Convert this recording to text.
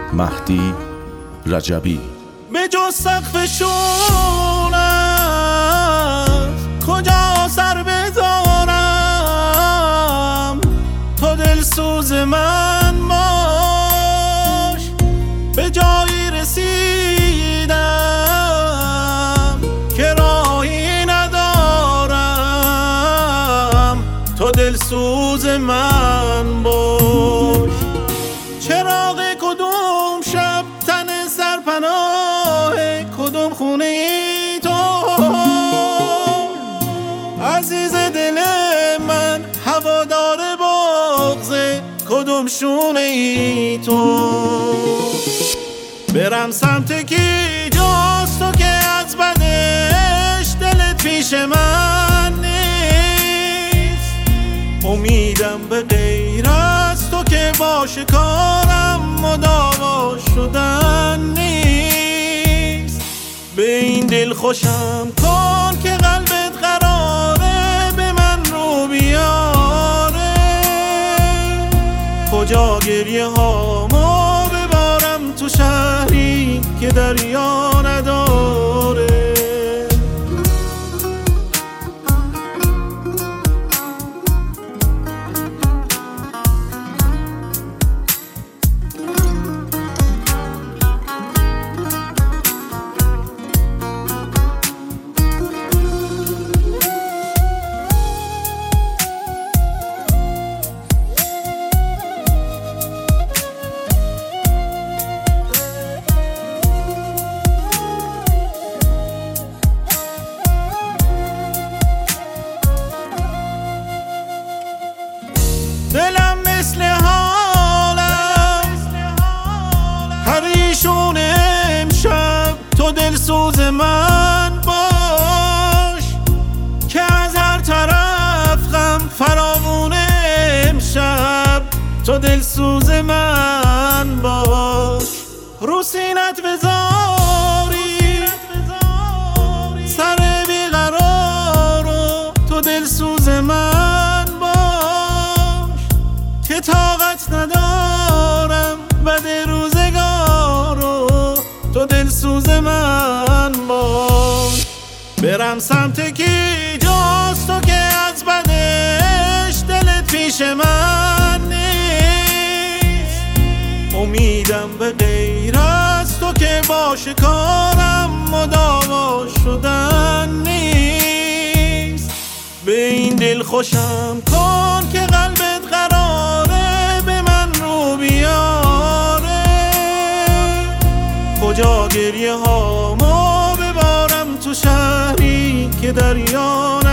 مهدی رجبی. به جز سقفشونت کجا سر بذارم؟ تو دلسوز من باش، به جایی رسیدم که راهی ندارم. تو دلسوز من باش. چراغ کدوم شب تن سرپناه کدوم خونه ای تو؟ عزیز دل من هوادار بغض کدوم شونه ای تو؟ برم سمت کی جز تو که از بدش دلت پیش من نیست؟ امیدم به غیر از تو که باشه کارم مداوا شدن نیست. به این دل خوشم کن که قلبت قراره به من رو بیاره. کجا گریه هامو ببارم تو شهری که دریا نداره. دلم مثل حالم پریشون امشب. تو دلسوز من باش که از هر طرف غم فراوون امشب. تو دلسوز من باش. رو سینت بذاری سر بیقرارو. تو دلسوز من که طاقت ندارم بد روزگارو. تو دلسوز من باش. برم سمت کی جز تو که از بدش دلت پیش من نیست؟ امیدم به غیر از تو که باشه کارم مداوا شدن نیست. به این دل خوشم کن که قلبت قراره به من رو بیاره. کجا گریه هامو ببارم تو شهری که دریا